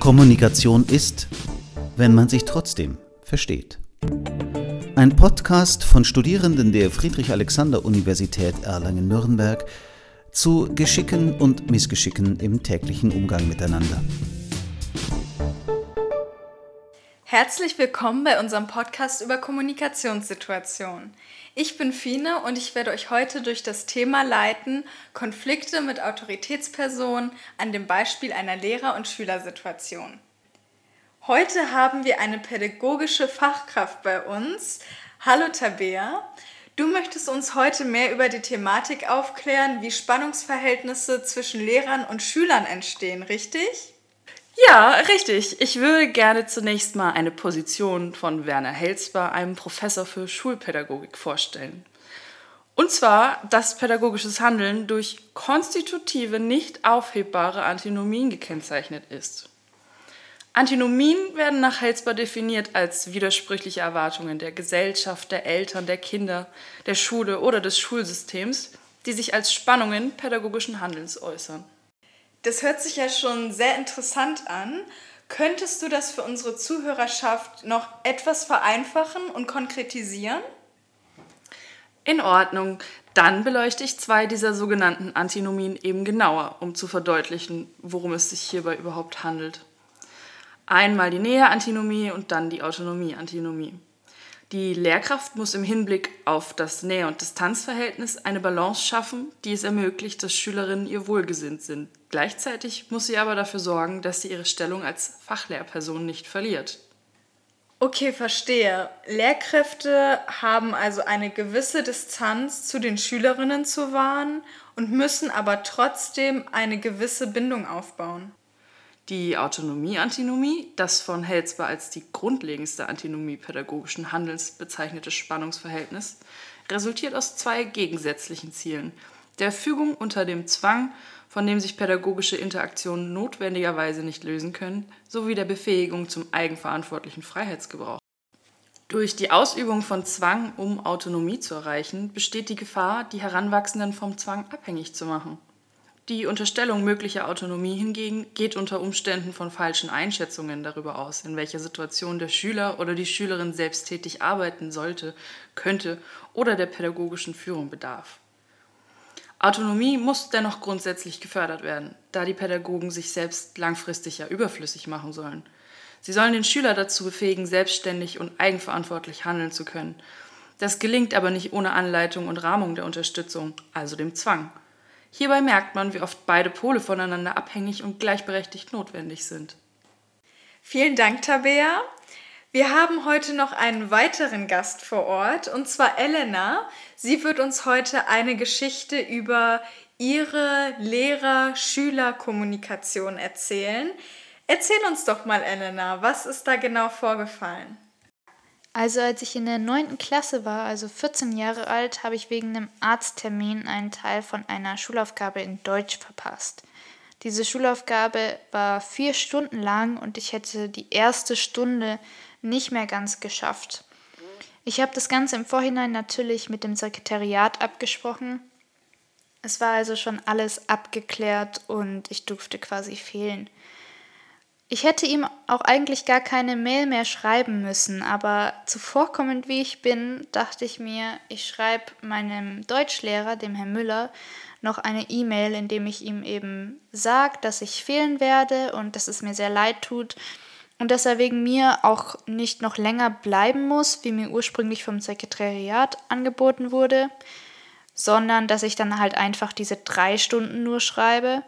Kommunikation ist, wenn man sich trotzdem versteht. Ein Podcast von Studierenden der Friedrich-Alexander-Universität Erlangen-Nürnberg zu Geschicken und Missgeschicken im täglichen Umgang miteinander. Herzlich willkommen bei unserem Podcast über Kommunikationssituationen. Ich bin Fine und ich werde euch heute durch das Thema leiten, Konflikte mit Autoritätspersonen an dem Beispiel einer Lehrer- und Schülersituation. Heute haben wir eine pädagogische Fachkraft bei uns. Hallo Tabea, du möchtest uns heute mehr über die Thematik aufklären, wie Spannungsverhältnisse zwischen Lehrern und Schülern entstehen, richtig? Ja, richtig. Ich würde gerne zunächst mal eine Position von Werner Helsper, einem Professor für Schulpädagogik, vorstellen. Und zwar, dass pädagogisches Handeln durch konstitutive, nicht aufhebbare Antinomien gekennzeichnet ist. Antinomien werden nach Helsper definiert als widersprüchliche Erwartungen der Gesellschaft, der Eltern, der Kinder, der Schule oder des Schulsystems, die sich als Spannungen pädagogischen Handelns äußern. Das hört sich ja schon sehr interessant an. Könntest du das für unsere Zuhörerschaft noch etwas vereinfachen und konkretisieren? In Ordnung, dann beleuchte ich zwei dieser sogenannten Antinomien eben genauer, um zu verdeutlichen, worum es sich hierbei überhaupt handelt. Einmal die Nähe-Antinomie und dann die Autonomie-Antinomie. Die Lehrkraft muss im Hinblick auf das Nähe- und Distanzverhältnis eine Balance schaffen, die es ermöglicht, dass Schülerinnen ihr wohlgesinnt sind. Gleichzeitig muss sie aber dafür sorgen, dass sie ihre Stellung als Fachlehrperson nicht verliert. Okay, verstehe. Lehrkräfte haben also eine gewisse Distanz zu den Schülerinnen zu wahren und müssen aber trotzdem eine gewisse Bindung aufbauen. Die Autonomie-Antinomie, das von Helsper als die grundlegendste Antinomie pädagogischen Handelns bezeichnete Spannungsverhältnis, resultiert aus zwei gegensätzlichen Zielen: der Fügung unter dem Zwang, von dem sich pädagogische Interaktionen notwendigerweise nicht lösen können, sowie der Befähigung zum eigenverantwortlichen Freiheitsgebrauch. Durch die Ausübung von Zwang, um Autonomie zu erreichen, besteht die Gefahr, die Heranwachsenden vom Zwang abhängig zu machen. Die Unterstellung möglicher Autonomie hingegen geht unter Umständen von falschen Einschätzungen darüber aus, in welcher Situation der Schüler oder die Schülerin selbsttätig arbeiten sollte, könnte oder der pädagogischen Führung bedarf. Autonomie muss dennoch grundsätzlich gefördert werden, da die Pädagogen sich selbst langfristig ja überflüssig machen sollen. Sie sollen den Schüler dazu befähigen, selbstständig und eigenverantwortlich handeln zu können. Das gelingt aber nicht ohne Anleitung und Rahmung der Unterstützung, also dem Zwang. Hierbei merkt man, wie oft beide Pole voneinander abhängig und gleichberechtigt notwendig sind. Vielen Dank, Tabea. Wir haben heute noch einen weiteren Gast vor Ort, und zwar Elena. Sie wird uns heute eine Geschichte über ihre Lehrer-Schüler-Kommunikation erzählen. Erzähl uns doch mal, Elena, was ist da genau vorgefallen? Also als ich in der 9. Klasse war, also 14 Jahre alt, habe ich wegen einem Arzttermin einen Teil von einer Schulaufgabe in Deutsch verpasst. Diese Schulaufgabe war 4 Stunden lang und ich hätte die erste Stunde nicht mehr ganz geschafft. Ich habe das Ganze im Vorhinein natürlich mit dem Sekretariat abgesprochen. Es war also schon alles abgeklärt und ich durfte quasi fehlen. Ich hätte ihm auch eigentlich gar keine Mail mehr schreiben müssen, aber zuvorkommend wie ich bin, dachte ich mir, ich schreibe meinem Deutschlehrer, dem Herrn Müller, noch eine E-Mail, in dem ich ihm eben sage, dass ich fehlen werde und dass es mir sehr leid tut und dass er wegen mir auch nicht noch länger bleiben muss, wie mir ursprünglich vom Sekretariat angeboten wurde, sondern dass ich dann halt einfach diese 3 Stunden nur schreibe.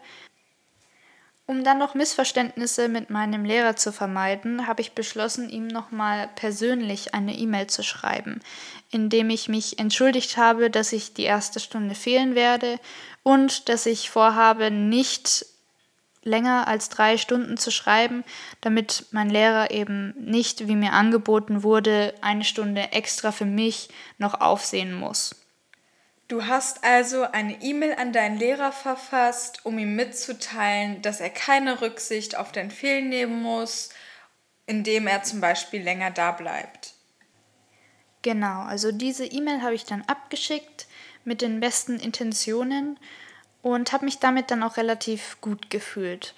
Um dann noch Missverständnisse mit meinem Lehrer zu vermeiden, habe ich beschlossen, ihm nochmal persönlich eine E-Mail zu schreiben, indem ich mich entschuldigt habe, dass ich die erste Stunde fehlen werde und dass ich vorhabe, nicht länger als 3 Stunden zu schreiben, damit mein Lehrer eben nicht, wie mir angeboten wurde, 1 Stunde extra für mich noch aufsehen muss. Du hast also eine E-Mail an deinen Lehrer verfasst, um ihm mitzuteilen, dass er keine Rücksicht auf dein Fehlen nehmen muss, indem er zum Beispiel länger da bleibt. Genau, also diese E-Mail habe ich dann abgeschickt mit den besten Intentionen und habe mich damit dann auch relativ gut gefühlt.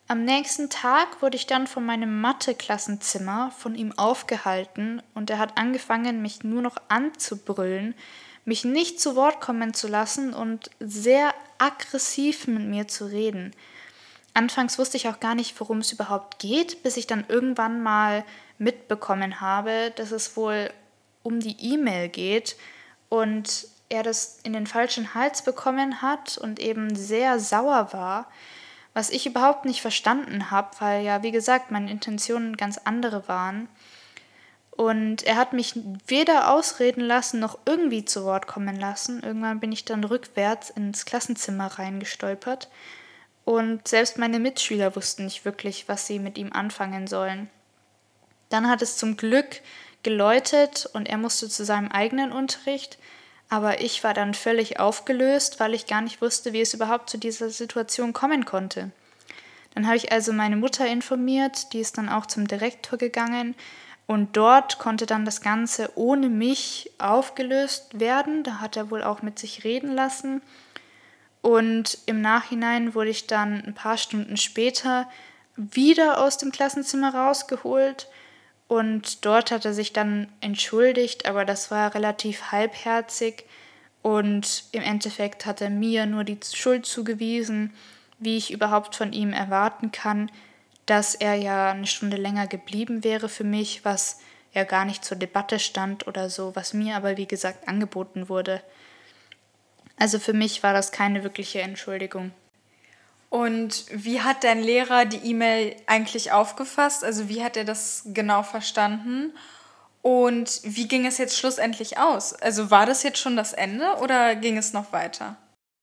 Am nächsten Tag wurde ich dann von meinem Mathe-Klassenzimmer von ihm aufgehalten und er hat angefangen, mich nur noch anzubrüllen, mich nicht zu Wort kommen zu lassen und sehr aggressiv mit mir zu reden. Anfangs wusste ich auch gar nicht, worum es überhaupt geht, bis ich dann irgendwann mal mitbekommen habe, dass es wohl um die E-Mail geht und er das in den falschen Hals bekommen hat und eben sehr sauer war, was ich überhaupt nicht verstanden habe, weil ja, wie gesagt, meine Intentionen ganz andere waren. Und er hat mich weder ausreden lassen, noch irgendwie zu Wort kommen lassen. Irgendwann bin ich dann rückwärts ins Klassenzimmer reingestolpert. Und selbst meine Mitschüler wussten nicht wirklich, was sie mit ihm anfangen sollen. Dann hat es zum Glück geläutet und er musste zu seinem eigenen Unterricht. Aber ich war dann völlig aufgelöst, weil ich gar nicht wusste, wie es überhaupt zu dieser Situation kommen konnte. Dann habe ich also meine Mutter informiert, die ist dann auch zum Direktor gegangen. Und dort konnte dann das Ganze ohne mich aufgelöst werden. Da hat er wohl auch mit sich reden lassen. Und im Nachhinein wurde ich dann ein paar Stunden später wieder aus dem Klassenzimmer rausgeholt. Und dort hat er sich dann entschuldigt, aber das war relativ halbherzig. Und im Endeffekt hat er mir nur die Schuld zugewiesen, wie ich überhaupt von ihm erwarten kann, dass er ja eine Stunde länger geblieben wäre für mich, was ja gar nicht zur Debatte stand oder so, was mir aber wie gesagt angeboten wurde. Also für mich war das keine wirkliche Entschuldigung. Und wie hat dein Lehrer die E-Mail eigentlich aufgefasst? Also wie hat er das genau verstanden? Und wie ging es jetzt schlussendlich aus? Also war das jetzt schon das Ende oder ging es noch weiter?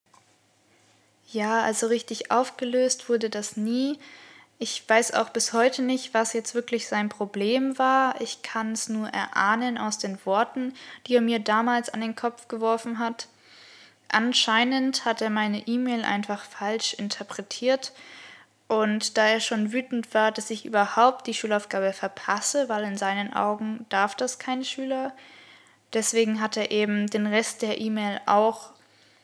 Ja, also richtig aufgelöst wurde das nie. Ich weiß auch bis heute nicht, was jetzt wirklich sein Problem war. Ich kann es nur erahnen aus den Worten, die er mir damals an den Kopf geworfen hat. Anscheinend hat er meine E-Mail einfach falsch interpretiert und da er schon wütend war, dass ich überhaupt die Schulaufgabe verpasse, weil in seinen Augen darf das kein Schüler, deswegen hat er eben den Rest der E-Mail auch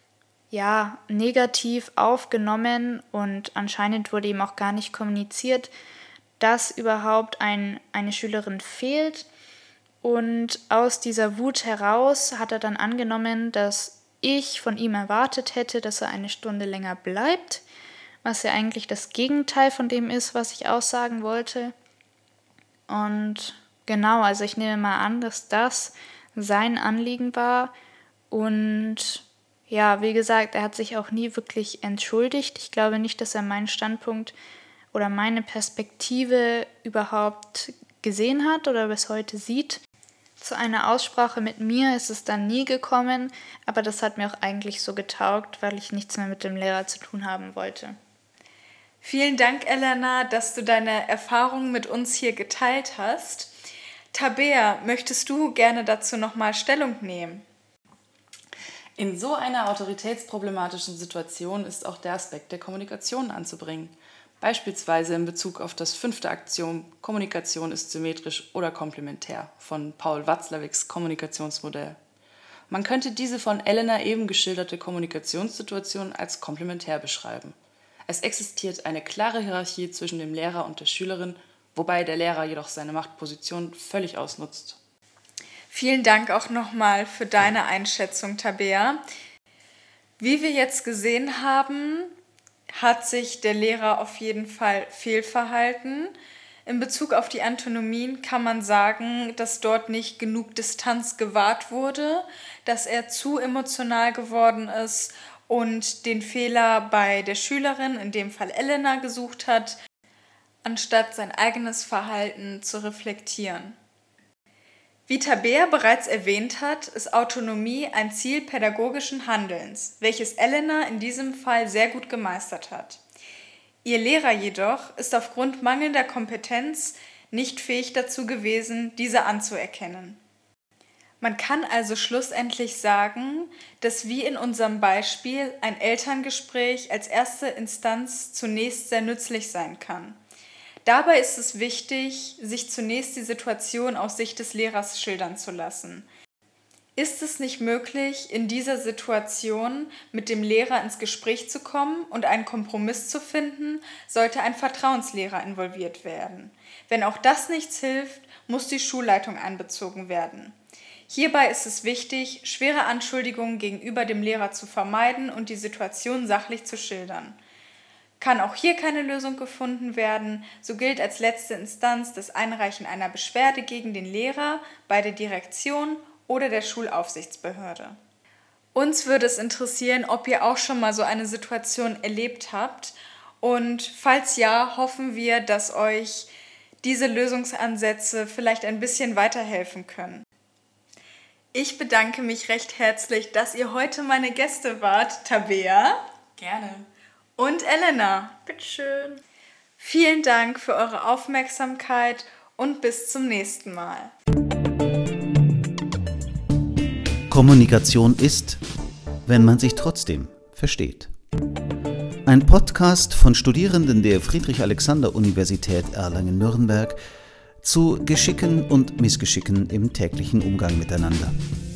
negativ aufgenommen und anscheinend wurde ihm auch gar nicht kommuniziert, dass überhaupt eine Schülerin fehlt. Und aus dieser Wut heraus hat er dann angenommen, dass ich von ihm erwartet hätte, dass er eine Stunde länger bleibt, was ja eigentlich das Gegenteil von dem ist, was ich aussagen wollte. Und genau, also ich nehme mal an, dass das sein Anliegen war und ja, wie gesagt, er hat sich auch nie wirklich entschuldigt. Ich glaube nicht, dass er meinen Standpunkt oder meine Perspektive überhaupt gesehen hat oder bis heute sieht. Zu einer Aussprache mit mir ist es dann nie gekommen, aber das hat mir auch eigentlich so getaugt, weil ich nichts mehr mit dem Lehrer zu tun haben wollte. Vielen Dank, Elena, dass du deine Erfahrungen mit uns hier geteilt hast. Tabea, möchtest du gerne dazu nochmal Stellung nehmen? In so einer autoritätsproblematischen Situation ist auch der Aspekt der Kommunikation anzubringen. Beispielsweise in Bezug auf das 5. Axiom Kommunikation ist symmetrisch oder komplementär von Paul Watzlawicks Kommunikationsmodell. Man könnte diese von Elena eben geschilderte Kommunikationssituation als komplementär beschreiben. Es existiert eine klare Hierarchie zwischen dem Lehrer und der Schülerin, wobei der Lehrer jedoch seine Machtposition völlig ausnutzt. Vielen Dank auch nochmal für deine Einschätzung, Tabea. Wie wir jetzt gesehen haben, hat sich der Lehrer auf jeden Fall fehlverhalten. In Bezug auf die Antinomien kann man sagen, dass dort nicht genug Distanz gewahrt wurde, dass er zu emotional geworden ist und den Fehler bei der Schülerin, in dem Fall Elena, gesucht hat, anstatt sein eigenes Verhalten zu reflektieren. Wie Tabea bereits erwähnt hat, ist Autonomie ein Ziel pädagogischen Handelns, welches Elena in diesem Fall sehr gut gemeistert hat. Ihr Lehrer jedoch ist aufgrund mangelnder Kompetenz nicht fähig dazu gewesen, diese anzuerkennen. Man kann also schlussendlich sagen, dass wie in unserem Beispiel ein Elterngespräch als erste Instanz zunächst sehr nützlich sein kann. Dabei ist es wichtig, sich zunächst die Situation aus Sicht des Lehrers schildern zu lassen. Ist es nicht möglich, in dieser Situation mit dem Lehrer ins Gespräch zu kommen und einen Kompromiss zu finden, sollte ein Vertrauenslehrer involviert werden. Wenn auch das nichts hilft, muss die Schulleitung einbezogen werden. Hierbei ist es wichtig, schwere Anschuldigungen gegenüber dem Lehrer zu vermeiden und die Situation sachlich zu schildern. Kann auch hier keine Lösung gefunden werden, so gilt als letzte Instanz das Einreichen einer Beschwerde gegen den Lehrer bei der Direktion oder der Schulaufsichtsbehörde. Uns würde es interessieren, ob ihr auch schon mal so eine Situation erlebt habt, und falls ja, hoffen wir, dass euch diese Lösungsansätze vielleicht ein bisschen weiterhelfen können. Ich bedanke mich recht herzlich, dass ihr heute meine Gäste wart, Tabea. Gerne. Und Elena. Bitteschön. Vielen Dank für eure Aufmerksamkeit und bis zum nächsten Mal. Kommunikation ist, wenn man sich trotzdem versteht. Ein Podcast von Studierenden der Friedrich-Alexander-Universität Erlangen-Nürnberg zu Geschicken und Missgeschicken im täglichen Umgang miteinander.